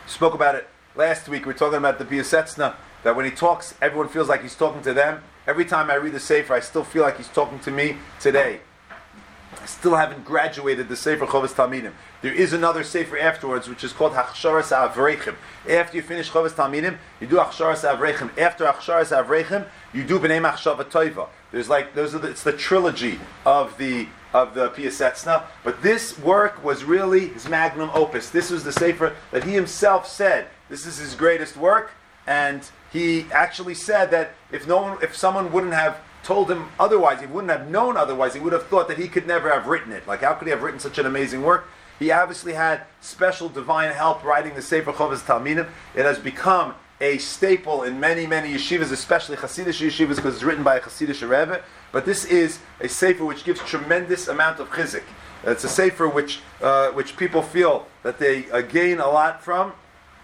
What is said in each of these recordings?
Spoke about it last week. We were talking about the Piasetzna, that when he talks, everyone feels like he's talking to them. Every time I read the Sefer, I still feel like he's talking to me today. I still haven't graduated the Sefer Chovas Talmidim. There is another Sefer afterwards, which is called Hachsharas Avreichim. After you finish Chovas Talmidim, you do Hachsharas Avreichim. After Hachsharas Avreichim, you do B'nei Machshava Toiva. It's the trilogy of the Piasetzna. But this work was really his magnum opus. This was the Sefer that he himself said, this is his greatest work, and he actually said that if someone wouldn't have told him otherwise, he wouldn't have known otherwise, he would have thought that he could never have written it. Like, how could he have written such an amazing work? He obviously had special divine help writing the Sefer Chovas Talmidim. It has become a staple in many, many yeshivas, especially Hasidic yeshivas, because it's written by a Hasidic Rebbe. But this is a Sefer which gives tremendous amount of chizik. It's a Sefer which people feel that they gain a lot from.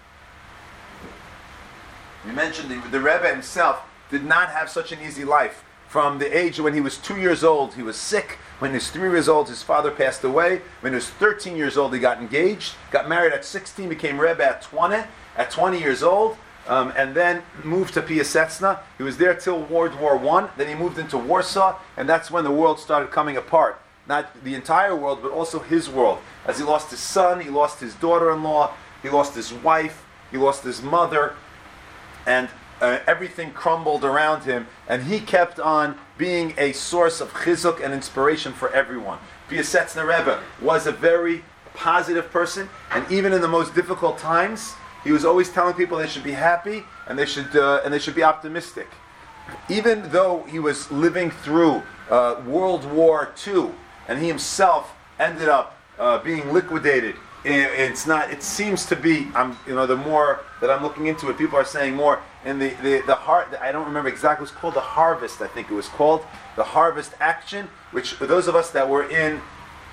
We mentioned the Rebbe himself did not have such an easy life. From the age when he was 2 years old, he was sick. When he was 3 years old, his father passed away. When he was 13 years old, he got engaged. Got married at 16, became Rebbe at 20. At 20 years old, and then moved to Piasetzna. He was there till World War I. Then he moved into Warsaw, and that's when the world started coming apart. Not the entire world, but also his world. As he lost his son, he lost his daughter-in-law, he lost his wife, he lost his mother, and everything crumbled around him, and he kept on being a source of chizuk and inspiration for everyone. Piasetzna Rebbe was a very positive person, and even in the most difficult times, he was always telling people they should be happy and they should be optimistic. Even though he was living through World War II, and he himself ended up being liquidated. It seems to be. The more that I'm looking into it, people are saying more. In the heart, I don't remember exactly. It was called the Harvest. I think it was called the Harvest Action. Which for those of us that were in,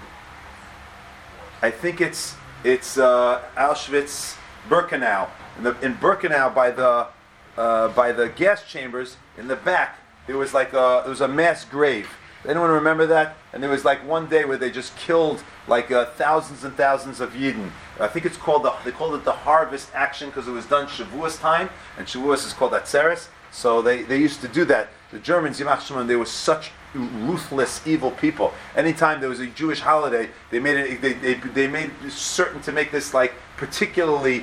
I think it's Auschwitz Birkenau. In Birkenau by the gas chambers in the back, there was a mass grave. Anyone remember that? And there was one day where they just killed thousands and thousands of Yidden. I think they called it the Harvest Action because it was done Shavuos time, and Shavuos is called Atzeres. So they used to do that. The Germans, Yimach Shimon, they were such ruthless, evil people. Anytime there was a Jewish holiday, they made certain to make this particularly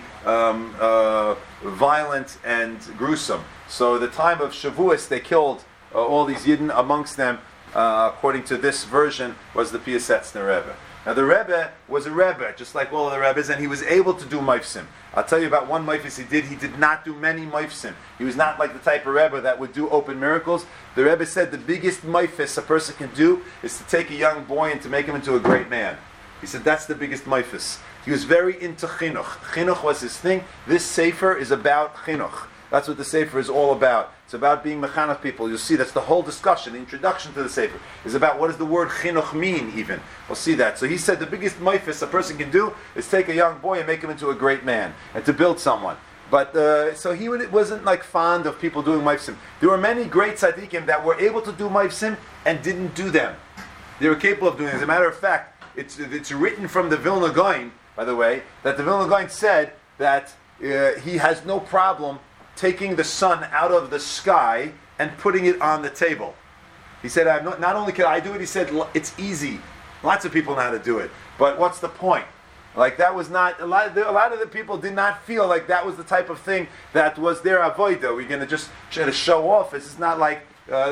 violent and gruesome. So the time of Shavuos, they killed all these Yidden. Amongst them, according to this version, was the Piasetzna Rebbe. Now the Rebbe was a Rebbe, just like all of the Rebbes, and he was able to do Meifsim. I'll tell you about one Meifis he did. He did not do many Meifsim. He was not like the type of Rebbe that would do open miracles. The Rebbe said the biggest Meifis a person can do is to take a young boy and to make him into a great man. He said that's the biggest Meifis. He was very into Chinuch. Chinuch was his thing. This Sefer is about Chinuch. That's what the Sefer is all about. It's about being mechanech people. You'll see that's the whole discussion. The introduction to the Sefer is about what does the word chinuch mean even. We'll see that. So he said the biggest meifis a person can do is take a young boy and make him into a great man and to build someone. But so he wasn't fond of people doing meifsim. There were many great tzaddikim that were able to do meifsim and didn't do them. They were capable of doing it. As a matter of fact, it's written from the Vilna Gaon, by the way, that the Vilna Gaon said that he has no problem taking the sun out of the sky and putting it on the table. He said, not only can I do it, he said, it's easy. Lots of people know how to do it. But what's the point? That was not, a lot of the people did not feel like that was the type of thing that was their avodah. We're going to just try to show off. This is not like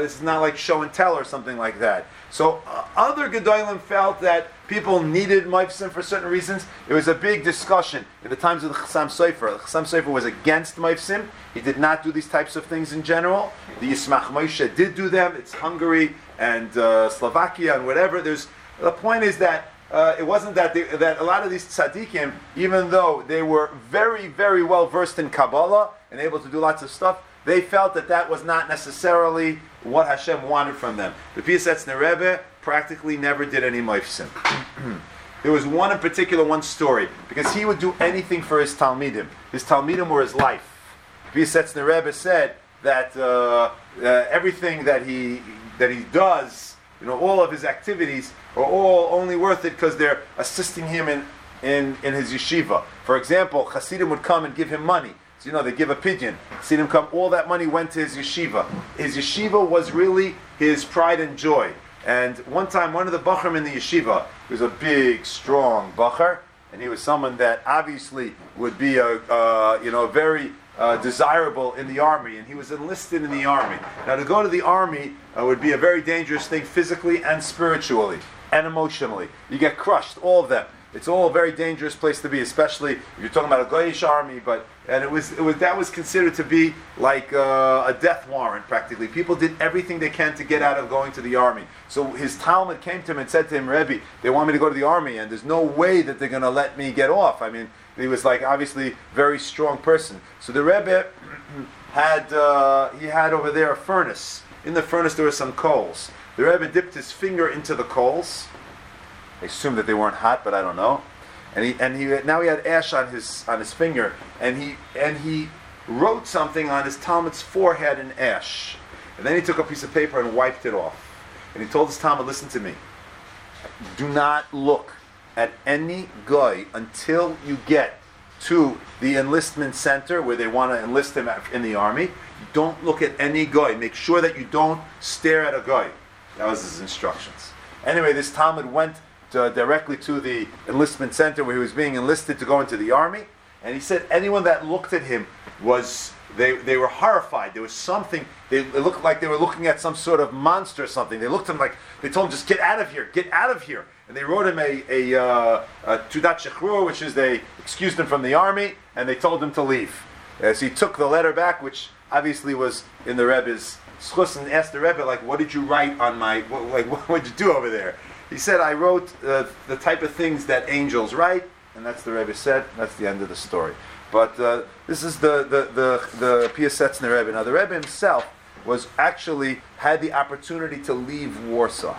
show and tell or something like that. So other Gedolim felt that people needed Meifsim for certain reasons. It was a big discussion in the times of the Chassam Sofer. The Chassam Sofer was against Meifsim. He did not do these types of things in general. The Yismach Moshe did do them. It's Hungary and Slovakia and whatever. The point is that it wasn't that a lot of these tzaddikim, even though they were very, very well versed in Kabbalah and able to do lots of stuff, they felt that was not necessarily what Hashem wanted from them. The Piasetzna Rebbe practically never did any meifsim. There was one in particular, one story, because he would do anything for his Talmidim. His Talmidim were his life. Piasetzna Rebbe said that everything that he does, all of his activities are all only worth it because they're assisting him in his yeshiva. For example, Hasidim would come and give him money. So, they give a pidyon. Hasidim come, all that money went to his yeshiva. His yeshiva was really his pride and joy. And one time, one of the bachrim in the yeshiva, he was a big, strong bachar, and he was someone that obviously would be very desirable in the army, and he was enlisted in the army. Now, to go to the army would be a very dangerous thing physically and spiritually and emotionally. You get crushed, all of them. It's all a very dangerous place to be, especially if you're talking about a Goyish army. That was considered to be like a death warrant practically. People did everything they can to get out of going to the army. So his Talmud came to him and said to him, Rebbe, they want me to go to the army, and there's no way that they're going to let me get off. I mean, he was like obviously very strong person. So the Rebbe had over there a furnace. In the furnace there were some coals. The Rebbe dipped his finger into the coals. I assume that they weren't hot, but I don't know. And he now he had ash on his finger, and he wrote something on his Talmud's forehead in ash. And then he took a piece of paper and wiped it off. And he told his Talmud, listen to me. Do not look at any guy until you get to the enlistment center where they want to enlist him in the army. Don't look at any guy. Make sure that you don't stare at a guy. That was his instructions. Anyway, this Talmud went directly to the enlistment center where he was being enlisted to go into the army, and he said anyone that looked at him they were horrified. There was something, it looked like they were looking at some sort of monster or something. They looked at him like, they told him, just get out of here, get out of here. And they wrote him a Tudat Shechrur, which is they excused him from the army, and they told him to leave. So he took the letter back, which obviously was in the Rebbe's schus, and asked the Rebbe, like, what did you write on what did you do over there? He said, I wrote the type of things that angels write, and that's the Rebbe said. That's the end of the story. But this is the Piasetzner Rebbe. Now, the Rebbe himself had the opportunity to leave Warsaw.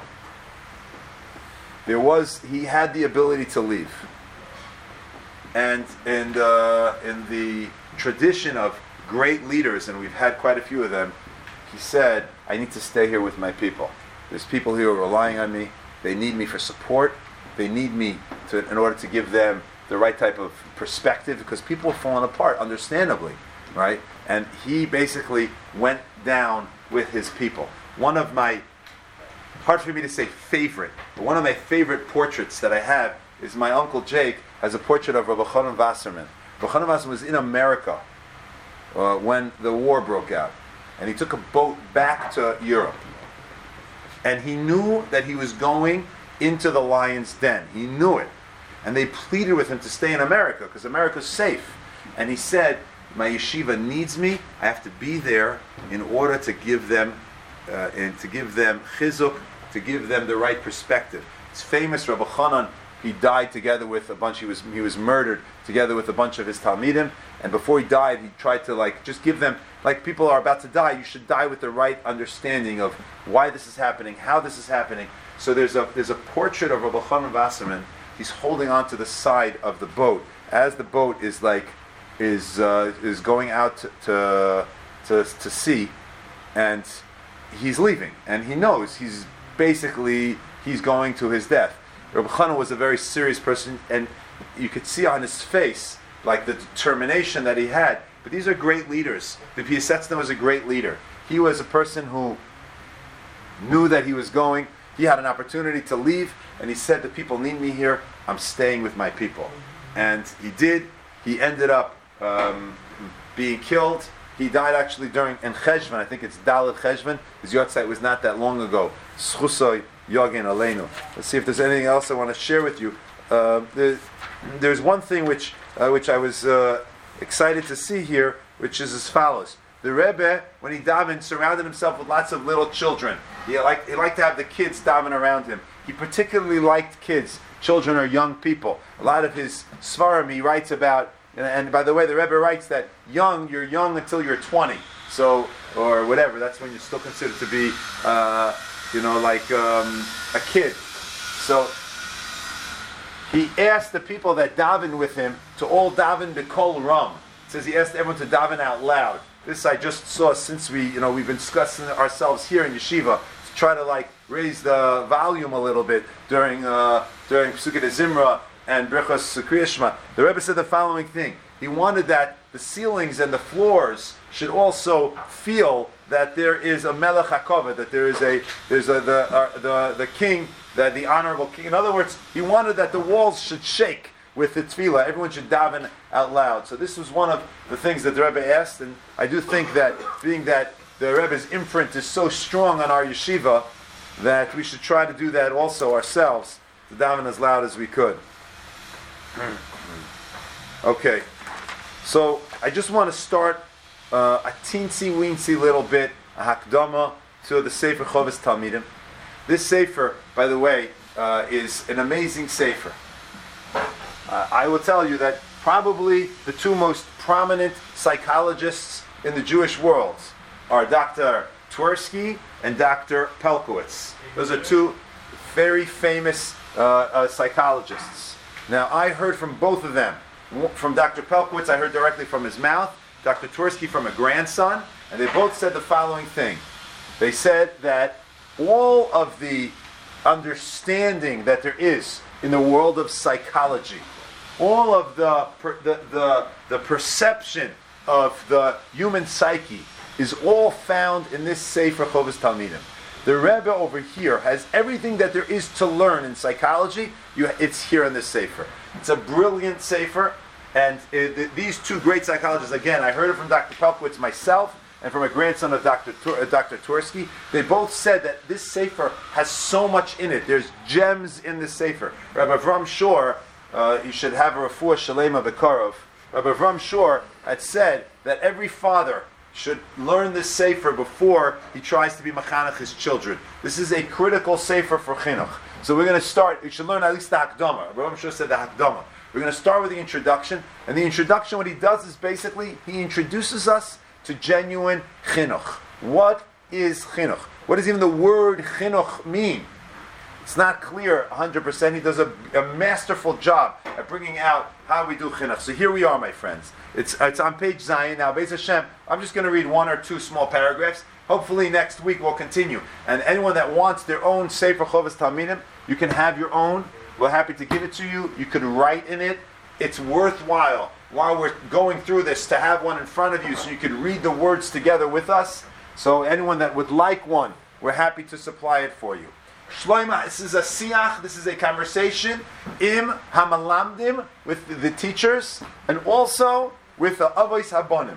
He had the ability to leave. And in the tradition of great leaders, and we've had quite a few of them, he said, I need to stay here with my people. There's people here who are relying on me. They need me for support. They need me in order to give them the right type of perspective, because people are falling apart, understandably, right? And he basically went down with his people. One of my, hard for me to say favorite, but one of my favorite portraits that I have is my Uncle Jake has a portrait of Rabbi Chanan Wasserman. Rabbi Chanan Wasserman was in America when the war broke out. And he took a boat back to Europe. And he knew that he was going into the lion's den. He knew it. And they pleaded with him to stay in America, because America's safe. And he said, my yeshiva needs me. I have to be there in order to give them chizuk, to give them the right perspective. It's famous, Rabbi Chanan, he died together with a bunch, he was murdered together with a bunch of his Talmidim, and before he died, he tried to just give them, like people are about to die, you should die with the right understanding of why this is happening, how this is happening. So there's a portrait of Rabbi Chanan Wasserman. He's holding on to the side of the boat as the boat is going out to sea, and he's leaving, and he knows he's going to his death. Rabbi Chanan was a very serious person, and you could see on his face like the determination that he had. But these are great leaders. The Piasetzner was a great leader. He was a person who knew that he was going. He had an opportunity to leave, and he said, the people need me here. I'm staying with my people. And he did. He ended up being killed. He died actually during in Cheshvan. I think it's Dalet Cheshvan. His yahrzeit was not that long ago. Schusoi Yogin Aleinu. Let's see if there's anything else I want to share with you. There's one thing which I was excited to see here, which is as follows. The Rebbe, when he davened, surrounded himself with lots of little children. He liked to have the kids daven around him. He particularly liked kids. Children are young people. A lot of his svarim he writes about, and by the way, the Rebbe writes that you're young until you're 20. So, or whatever, that's when you're still considered to be, a kid. So, he asked the people that davened with him to all daven b'kol ram. It says he asked everyone to daven out loud. This I just saw since we've been discussing ourselves here in yeshiva to try to raise the volume a little bit during Pesukei de Zimra and Brechos Kriya Shema, the Rebbe said the following thing. He wanted that the ceilings and the floors should also feel that there is a Melech HaKavod, that the king, that the honorable king. In other words, he wanted that the walls should shake with the tefillah. Everyone should daven out loud. So this was one of the things that the Rebbe asked, and I do think that, being that the Rebbe's imprint is so strong on our yeshiva, that we should try to do that also ourselves, to daven as loud as we could. Okay, so I just want to start a teensy-weensy little bit, a hakdama to the Sefer Chovos Talmidim. This Sefer, by the way, is an amazing Sefer. I will tell you that probably the two most prominent psychologists in the Jewish world are Dr. Twersky and Dr. Pelkowitz. Those are two very famous psychologists. Now, I heard from both of them. From Dr. Pelkowitz, I heard directly from his mouth. Dr. Twersky from a grandson. And they both said the following thing. They said that all of the understanding that there is in the world of psychology, all of the perception of the human psyche is all found in this Sefer Chovos Talmidim. The Rebbe over here has everything that there is to learn in psychology. It's here in this Sefer. It's a brilliant Sefer, and these two great psychologists, again, I heard it from Dr. Pelkowitz myself, and from a grandson of Dr. Twersky. They both said that this Sefer has so much in it. There's gems in this Sefer. Rabbi Avram Shor, you should have a refuah shalema b'karov. Rabbi Avram Shor had said that every father should learn this Sefer before he tries to be machanech his children. This is a critical Sefer for chinuch. So we're going to start, you should learn at least the Hakdama. Rabbi Avram Shor said the Hakdama. We're going to start with the introduction. And the introduction, what he does is basically, he introduces us to genuine chinuch. What is chinuch? What does even the word chinuch mean? It's not clear 100%. He does a masterful job at bringing out how we do chinuch. So here we are, my friends. It's on page Zion. Now, Beis Hashem, I'm just going to read one or two small paragraphs. Hopefully next week we'll continue. And anyone that wants their own Sefer Chovos Talmidim, you can have your own. We're happy to give it to you. You could write in it. It's worthwhile, while we're going through this, to have one in front of you so you could read the words together with us. So anyone that would like one, we're happy to supply it for you. Shloima, this is a siach, this is a conversation, im hamalamdim, with the teachers, and also with the avos habonim.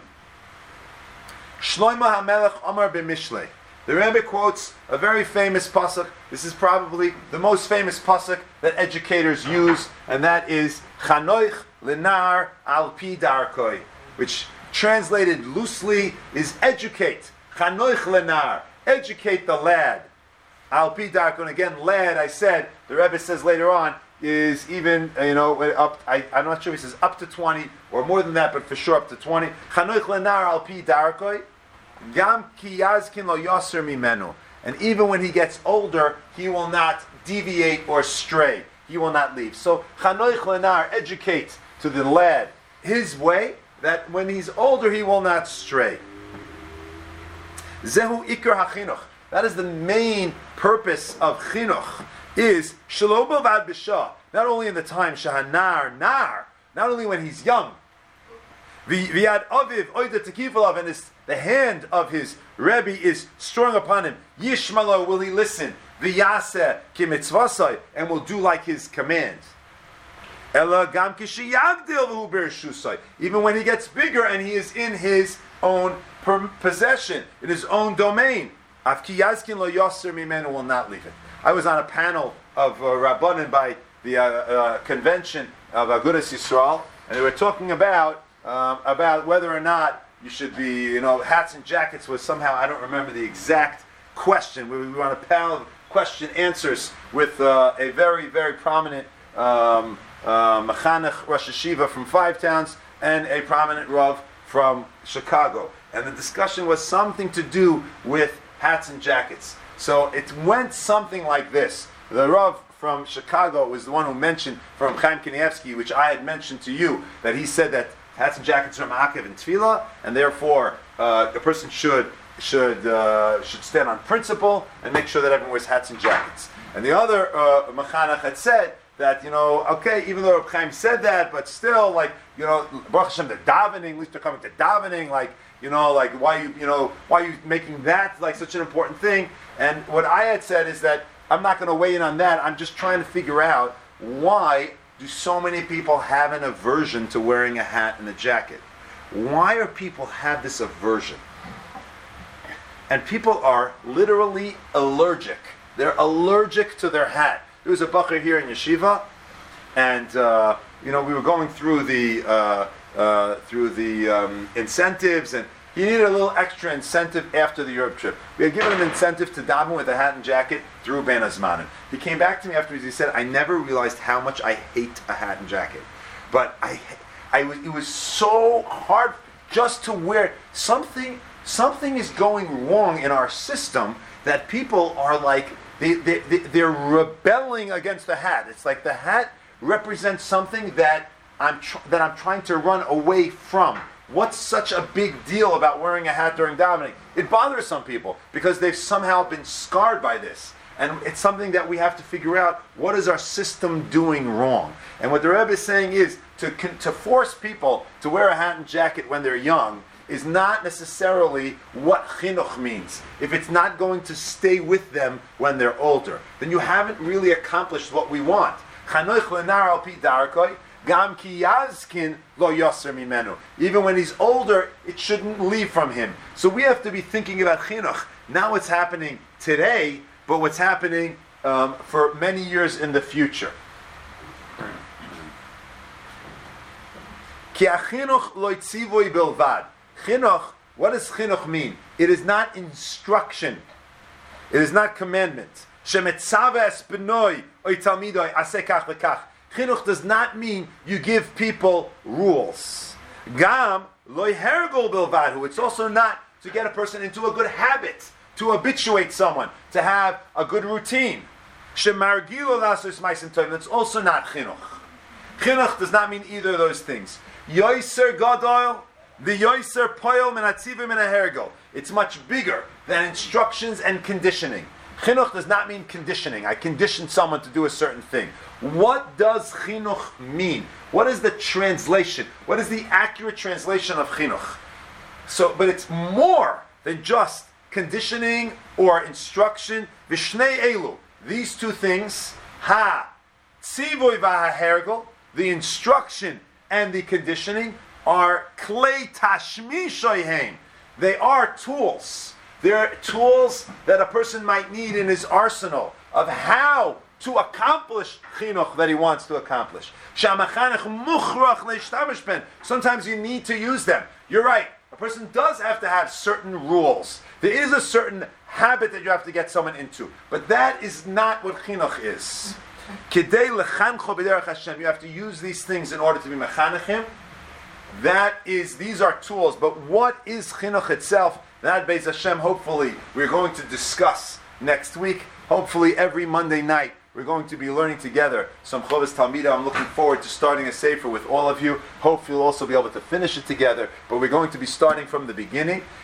Shloima hamelech Amar b'mishlei. The Rebbe quotes a very famous pasuk. This is probably the most famous pasuk that educators use, and that is Chanoich lenar al pi darkoi, which translated loosely is educate. Chanoich lenar, educate the lad. Al pi darkoi, and again, lad, I said, the Rebbe says later on, is even, up, I'm not sure if he says up to 20, or more than that, but for sure up to 20. Chanoich lenar al pi darkoi. Gam ki yazkin lo yaser mimenu. And even when he gets older, he will not deviate or stray. He will not leave. So, chanoich lenar, educate to the lad his way, that when he's older, he will not stray. Zehu ikar hachinuch. That is the main purpose of chinuch, is shelo b'vad b'shah. Not only in the time shahanar nar, not only when he's young. V'yad aviv oida tekifalav, and the hand of his Rebbe is strong upon him. Yishmalo, will he listen? V'yaseh ki mitzvasai, and will do like his commands. Ela gam kishiyagdil v'hu b'rshusai, even when he gets bigger and he is in his own possession, in his own domain. Af ki yazkin lo yaser mimenu, will not leave it. I was on a panel of Rabbanim by the convention of Agudas Yisrael, and they were talking about whether or not you should be, hats and jackets was somehow, I don't remember the exact question. We were on a panel of question answers with a very, very prominent Mechanech Rosh Hashiva from Five Towns and a prominent Rav from Chicago. And the discussion was something to do with hats and jackets. So it went something like this. The Rav from Chicago was the one who mentioned from Chaim Kanievsky, which I had mentioned to you, that he said that hats and jackets are ma'akev and tefillah, and therefore a person should stand on principle and make sure that everyone wears hats and jackets. And the other Mechanech had said that, okay, even though Reb Chaim said that, but still, like, Baruch Hashem, the davening, at least they're coming to davening, like, like, why are you making that, like, such an important thing? And what I had said is that I'm not going to weigh in on that. I'm just trying to figure out why do so many people have an aversion to wearing a hat and a jacket? Why are people have this aversion? And people are literally allergic. They're allergic to their hat. There was a bacher here in yeshiva, and we were going through the incentives, and he needed a little extra incentive after the Europe trip. We had given him incentive to daven with a hat and jacket through Ben Azmanim. He came back to me afterwards. He said, "I never realized how much I hate a hat and jacket, but it was so hard just to wear something. Something is going wrong in our system that people are like." They're rebelling against the hat. It's like the hat represents something that I'm trying to run away from. What's such a big deal about wearing a hat during davening? It bothers some people because they've somehow been scarred by this. And it's something that we have to figure out, what is our system doing wrong? And what the Rebbe is saying is to force people to wear a hat and jacket when they're young is not necessarily what chinuch means. If it's not going to stay with them when they're older, then you haven't really accomplished what we want. Chanuch lenar al pi darkoi, gam ki yazkin lo yoser mimenu. Even when he's older, it shouldn't leave from him. So we have to be thinking about chinuch, not what's happening today, but what's happening for many years in the future. Ki achinuch lo tzivoi bilvad. Chinuch, what does chinuch mean? It is not instruction. It is not commandment. Shemetzave es benoi oy talmidoi aseh kach v'kach. Chinuch does not mean you give people rules. Gam loy hergol bilvadhu. It's also not to get a person into a good habit, to habituate someone, to have a good routine. Shemargilo lasos ma'asim tovim. That's also not chinuch. Chinuch does not mean either of those things. Yoiser gadol. The yoiser poil menatzivim and a hergel. It's much bigger than instructions and conditioning. Chinuch does not mean conditioning. I condition someone to do a certain thing. What does chinuch mean? What is the translation? What is the accurate translation of chinuch? But it's more than just conditioning or instruction. Vishnei elu. These two things, tzivoy v'ha hergel, the instruction and the conditioning, are klei tashmishoyhem. They are tools. They're tools that a person might need in his arsenal of how to accomplish chinuch that he wants to accomplish. Sometimes you need to use them. You're right. A person does have to have certain rules. There is a certain habit that you have to get someone into. But that is not what chinuch is. You have to use these things in order to be mechanechim. These are tools, but what is chinuch itself? That Beis Hashem, hopefully, we're going to discuss next week. Hopefully, every Monday night, we're going to be learning together some Chovas Talmidah. I'm looking forward to starting a sefer with all of you. Hopefully, we'll also be able to finish it together, but we're going to be starting from the beginning.